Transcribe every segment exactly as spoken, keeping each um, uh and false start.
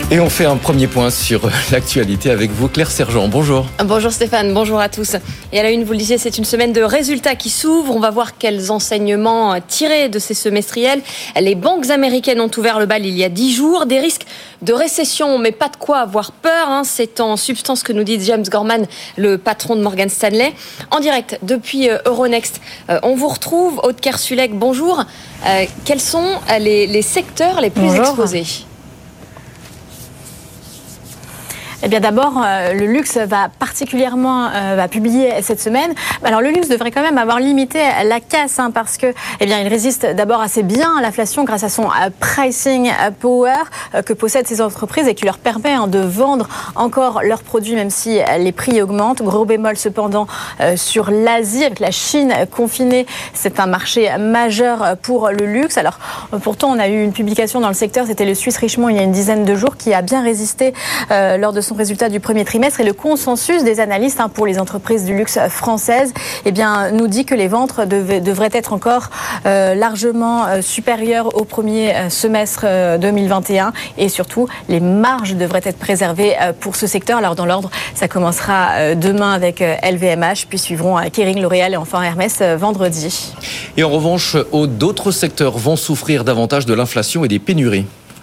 Et on fait un premier point sur l'actualité avec vous, Claire Sergent. Bonjour. Bonjour Stéphane, bonjour à tous. Et à la une, vous le disiez, c'est une semaine de résultats qui s'ouvre. On va voir quels enseignements tirer de ces semestriels. Les banques américaines ont ouvert le bal il y a dix jours. Des risques de récession, mais pas de quoi avoir peur. Hein. C'est en substance que nous dit James Gorman, le patron de Morgan Stanley. En direct depuis Euronext, euh, on vous retrouve. Aude Kersulek, bonjour. Euh, quels sont les, les secteurs les plus bonjour. exposés ? Eh bien d'abord, euh, le luxe va particulièrement euh, va publier cette semaine. Alors le luxe devrait quand même avoir limité la casse hein, parce que eh bien il résiste d'abord assez bien à l'inflation grâce à son euh, pricing power euh, que possèdent ces entreprises et qui leur permet hein, de vendre encore leurs produits même si euh, les prix augmentent. Gros bémol cependant euh, sur l'Asie avec la Chine confinée, c'est un marché majeur pour le luxe. Alors euh, pourtant on a eu une publication dans le secteur, c'était le Suisse Richemont il y a une dizaine de jours qui a bien résisté euh, lors de son résultat du premier trimestre et le consensus des analystes hein, pour les entreprises du luxe françaises eh bien, nous dit que les ventes dev- devraient être encore euh, largement euh, supérieures au premier euh, semestre euh, deux mille vingt et un et surtout les marges devraient être préservées euh, pour ce secteur. Alors dans l'ordre, ça commencera euh, demain avec euh, L V M H, puis suivront euh, Kering, L'Oréal et enfin Hermès euh, vendredi. Et en revanche, d'autres secteurs vont souffrir davantage de l'inflation et des pénuries.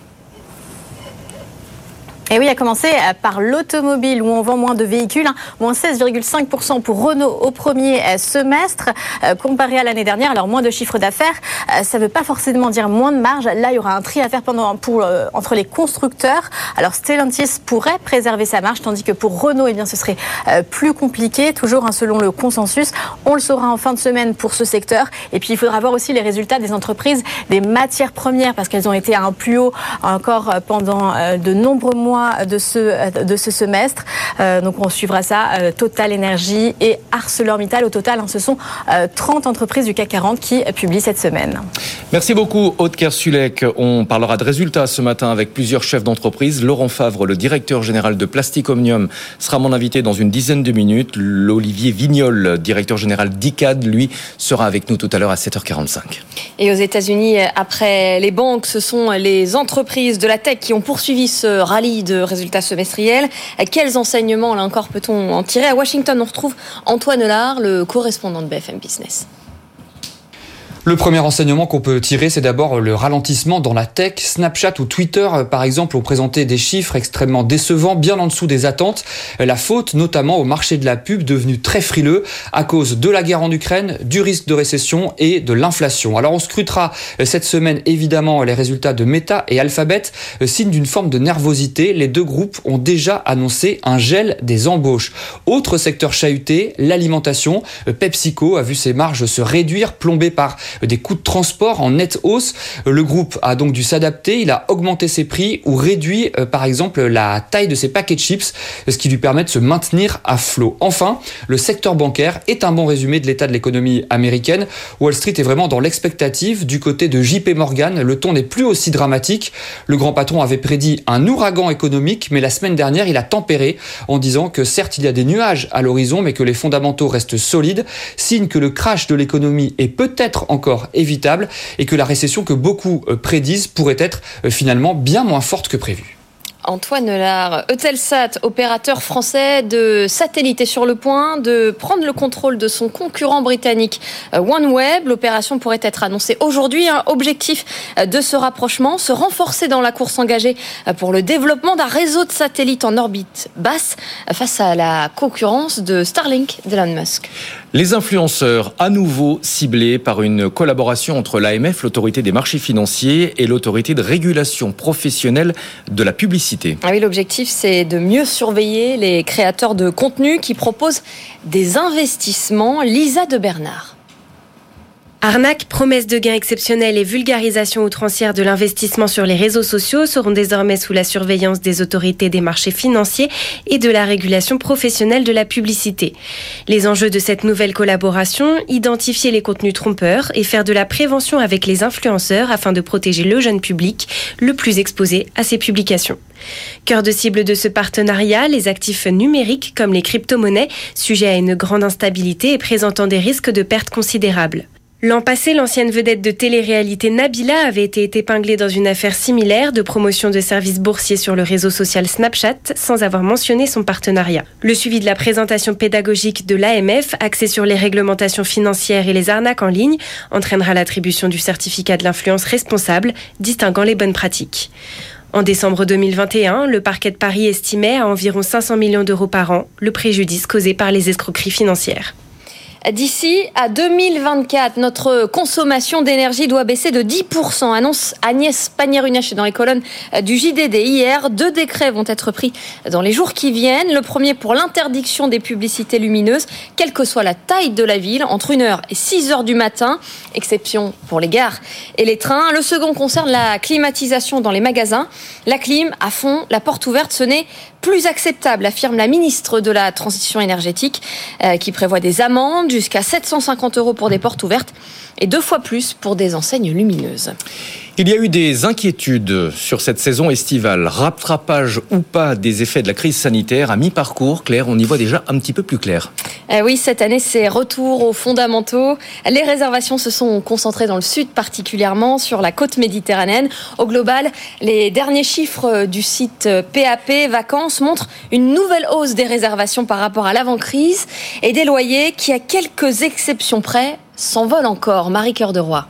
Et oui, à commencer par l'automobile où on vend moins de véhicules, hein, moins seize virgule cinq pour cent pour Renault au premier semestre euh, comparé à l'année dernière. Alors moins de chiffre d'affaires, euh, ça ne veut pas forcément dire moins de marge. Là, il y aura un tri à faire pendant, pour, euh, entre les constructeurs. Alors Stellantis pourrait préserver sa marge, tandis que pour Renault, eh bien, ce serait euh, plus compliqué, toujours hein, selon le consensus. On le saura en fin de semaine pour ce secteur. Et puis, il faudra voir aussi les résultats des entreprises, des matières premières, parce qu'elles ont été à un plus haut encore pendant euh, de nombreux mois de ce, de ce semestre. Euh, donc on suivra ça. Euh, Total Energy et ArcelorMittal. Au total, hein, ce sont euh, trente entreprises du C A C quarante qui publient cette semaine. Merci beaucoup, Aude Kersulek. On parlera de résultats ce matin avec plusieurs chefs d'entreprise. Laurent Favre, le directeur général de Plastic Omnium, sera mon invité dans une dizaine de minutes. L'Olivier Vignol, directeur général d'I C A D, lui, sera avec nous tout à l'heure à sept heures quarante-cinq. Et aux États-Unis, après les banques, ce sont les entreprises de la tech qui ont poursuivi ce rallye de résultats semestriels. Quels enseignements, là encore, peut-on en tirer ? À Washington, on retrouve Antoine Lard, le correspondant de B F M Business. Le premier enseignement qu'on peut tirer, c'est d'abord le ralentissement dans la tech. Snapchat ou Twitter, par exemple, ont présenté des chiffres extrêmement décevants, bien en dessous des attentes. La faute, notamment au marché de la pub, devenu très frileux à cause de la guerre en Ukraine, du risque de récession et de l'inflation. Alors on scrutera cette semaine, évidemment, les résultats de Meta et Alphabet. Signe d'une forme de nervosité, les deux groupes ont déjà annoncé un gel des embauches. Autre secteur chahuté, l'alimentation. PepsiCo a vu ses marges se réduire, plombées par des coûts de transport en nette hausse. Le groupe a donc dû s'adapter, il a augmenté ses prix ou réduit euh, par exemple la taille de ses paquets de chips, ce qui lui permet de se maintenir à flot. Enfin, le secteur bancaire est un bon résumé de l'état de l'économie américaine. Wall Street est vraiment dans l'expectative. Du côté de J P Morgan, le ton n'est plus aussi dramatique. Le grand patron avait prédit un ouragan économique, mais la semaine dernière, il a tempéré en disant que certes, il y a des nuages à l'horizon, mais que les fondamentaux restent solides, signe que le crash de l'économie est peut-être encore évitable et que la récession que beaucoup prédisent pourrait être finalement bien moins forte que prévu. Antoine Lard, Eutelsat, opérateur français de satellite, est sur le point de prendre le contrôle de son concurrent britannique OneWeb. L'opération pourrait être annoncée aujourd'hui. Un objectif de ce rapprochement, se renforcer dans la course engagée pour le développement d'un réseau de satellites en orbite basse face à la concurrence de Starlink d'Elon Musk. Les influenceurs, à nouveau ciblés par une collaboration entre l'A M F, l'autorité des marchés financiers, et l'autorité de régulation professionnelle de la publicité. Ah oui, l'objectif, c'est de mieux surveiller les créateurs de contenu qui proposent des investissements. Lisa de Bernard. Arnaque, promesses de gains exceptionnels et vulgarisation outrancière de l'investissement sur les réseaux sociaux seront désormais sous la surveillance des autorités des marchés financiers et de la régulation professionnelle de la publicité. Les enjeux de cette nouvelle collaboration, identifier les contenus trompeurs et faire de la prévention avec les influenceurs afin de protéger le jeune public le plus exposé à ces publications. Cœur de cible de ce partenariat, les actifs numériques comme les crypto-monnaies, sujets à une grande instabilité et présentant des risques de pertes considérables. L'an passé, l'ancienne vedette de télé-réalité Nabila avait été épinglée dans une affaire similaire de promotion de services boursiers sur le réseau social Snapchat sans avoir mentionné son partenariat. Le suivi de la présentation pédagogique de l'A M F, axée sur les réglementations financières et les arnaques en ligne, entraînera l'attribution du certificat de l'influence responsable, distinguant les bonnes pratiques. En décembre deux mille vingt et un, le parquet de Paris estimait à environ cinq cents millions d'euros par an le préjudice causé par les escroqueries financières. D'ici à deux mille vingt-quatre, notre consommation d'énergie doit baisser de dix pour cent, annonce Agnès Pannier-Runacher dans les colonnes du J D D hier. Deux décrets vont être pris dans les jours qui viennent. Le premier pour l'interdiction des publicités lumineuses, quelle que soit la taille de la ville, entre une heure et six heures du matin, exception pour les gares et les trains. Le second concerne la climatisation dans les magasins. La clim à fond, la porte ouverte, ce n'est plus acceptable, affirme la ministre de la Transition énergétique, euh, qui prévoit des amendes jusqu'à sept cent cinquante euros pour des portes ouvertes et deux fois plus pour des enseignes lumineuses. Il y a eu des inquiétudes sur cette saison estivale. Rattrapage ou pas des effets de la crise sanitaire à mi-parcours. Claire, on y voit déjà un petit peu plus clair. Euh, oui, cette année, c'est retour aux fondamentaux. Les réservations se sont concentrées dans le sud, particulièrement sur la côte méditerranéenne. Au global, les derniers chiffres du site P A P Vacances montrent une nouvelle hausse des réservations par rapport à l'avant-crise et des loyers qui, à quelques exceptions près, s'envolent encore. Marie Cœur de Roy.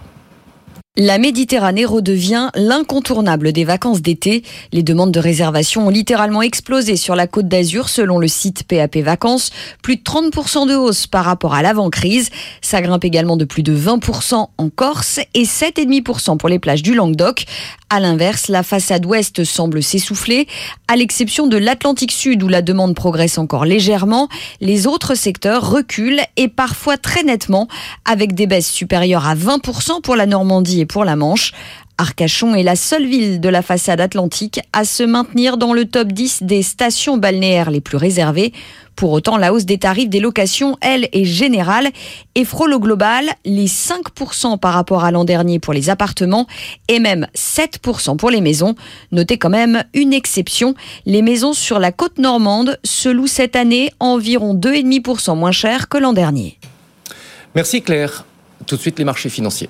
La Méditerranée redevient l'incontournable des vacances d'été. Les demandes de réservation ont littéralement explosé sur la Côte d'Azur selon le site P A P Vacances. Plus de trente pour cent de hausse par rapport à l'avant-crise. Ça grimpe également de plus de vingt pour cent en Corse et sept virgule cinq pour cent pour les plages du Languedoc. À l'inverse, la façade ouest semble s'essouffler, à l'exception de l'Atlantique Sud où la demande progresse encore légèrement. Les autres secteurs reculent et parfois très nettement, avec des baisses supérieures à vingt pour cent pour la Normandie et pour la Manche. Arcachon est la seule ville de la façade atlantique à se maintenir dans le top dix des stations balnéaires les plus réservées. Pour autant, la hausse des tarifs des locations, elle, est générale et frôle au global les cinq pour cent par rapport à l'an dernier pour les appartements et même sept pour cent pour les maisons. Notez quand même une exception. Les maisons sur la côte normande se louent cette année environ deux virgule cinq pour cent moins cher que l'an dernier. Merci Claire. Tout de suite, les marchés financiers.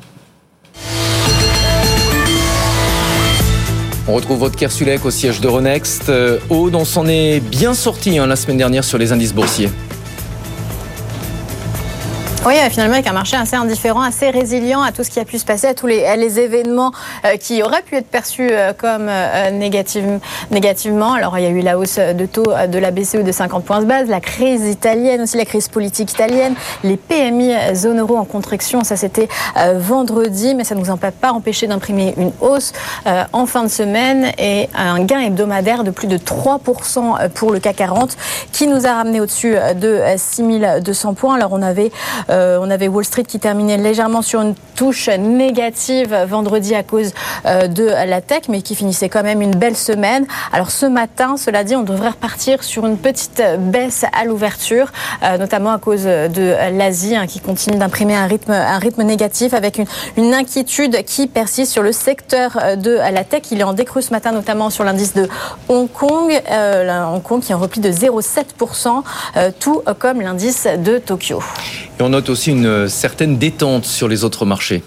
On retrouve Aude Kersulek au siège d'Euronext. Euh, Aude, on s'en est bien sorti hein, la semaine dernière sur les indices boursiers. Oui, finalement, avec un marché assez indifférent, assez résilient à tout ce qui a pu se passer, à tous les, à les événements euh, qui auraient pu être perçus euh, comme euh, négative, négativement. Alors, il y a eu la hausse de taux de la B C E de cinquante points de base, la crise italienne aussi, la crise politique italienne, les P M I zone euro en contraction, ça c'était euh, vendredi, mais ça ne nous a pas empêché d'imprimer une hausse euh, en fin de semaine et un gain hebdomadaire de plus de trois pour cent pour le C A C quarante qui nous a ramené au-dessus de six mille deux cents points. Alors, on avait Euh, on avait Wall Street qui terminait légèrement sur une touche négative vendredi à cause euh, de la tech, mais qui finissait quand même une belle semaine. Alors ce matin, cela dit, on devrait repartir sur une petite baisse à l'ouverture, euh, notamment à cause de l'Asie hein, qui continue d'imprimer un rythme, un rythme négatif avec une, une inquiétude qui persiste sur le secteur de la tech. Il est en décrue ce matin, notamment sur l'indice de Hong Kong, euh, Hong Kong qui est en repli de zéro virgule sept pour cent, euh, tout comme l'indice de Tokyo. Et on note aussi une certaine détente sur les autres marchés.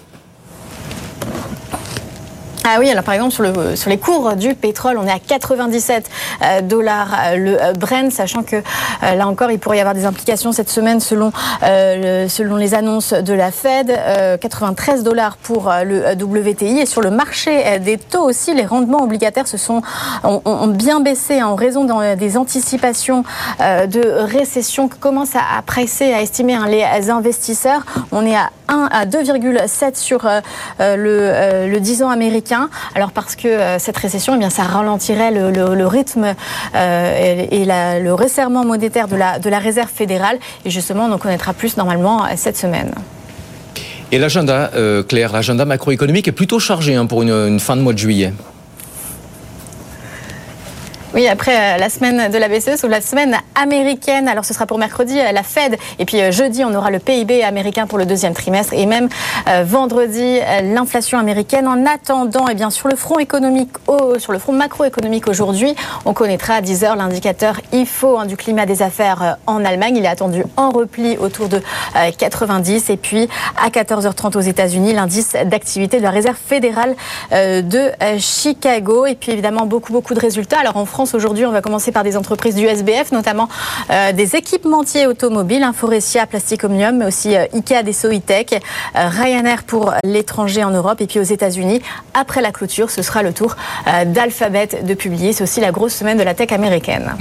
Ah oui, alors par exemple sur, le, sur les cours du pétrole, on est à quatre-vingt-dix-sept dollars le Brent, sachant que là encore il pourrait y avoir des implications cette semaine selon, euh, le, selon les annonces de la Fed, euh, quatre-vingt-treize dollars pour le W T I. Et sur le marché des taux aussi, les rendements obligataires se sont, ont, ont bien baissé en raison des anticipations de récession que commencent à, à presser, à estimer hein, les investisseurs. On est à, un, à deux virgule sept sur euh, le, euh, le dix ans américain. Alors parce que euh, cette récession, eh bien, ça ralentirait le, le, le rythme euh, et, et la, le resserrement monétaire de la, de la Réserve fédérale. Et justement, on en connaîtra plus normalement cette semaine. Et l'agenda, euh, Claire, l'agenda macroéconomique est plutôt chargé hein, pour une, une fin de mois de juillet. Oui, après la semaine de la B C E, ou la semaine américaine, alors ce sera pour mercredi la Fed, et puis jeudi on aura le P I B américain pour le deuxième trimestre, et même euh, vendredi l'inflation américaine. En attendant, eh bien sur le front économique, oh, sur le front macroéconomique aujourd'hui, on connaîtra à dix heures l'indicateur I F O hein, du climat des affaires euh, en Allemagne. Il est attendu en repli autour de euh, quatre-vingt-dix, et puis à quatorze heures trente aux États-Unis, l'indice d'activité de la Réserve fédérale euh, de euh, Chicago, et puis évidemment beaucoup beaucoup de résultats. Alors en France aujourd'hui, on va commencer par des entreprises du S B F, notamment euh, des équipementiers automobiles, hein, Faurecia, Plastic Omnium, mais aussi euh, Ikea, Dassault, E-Tech, euh, Ryanair pour l'étranger en Europe, et puis aux États-Unis, après la clôture, ce sera le tour euh, d'Alphabet de publier. C'est aussi la grosse semaine de la tech américaine.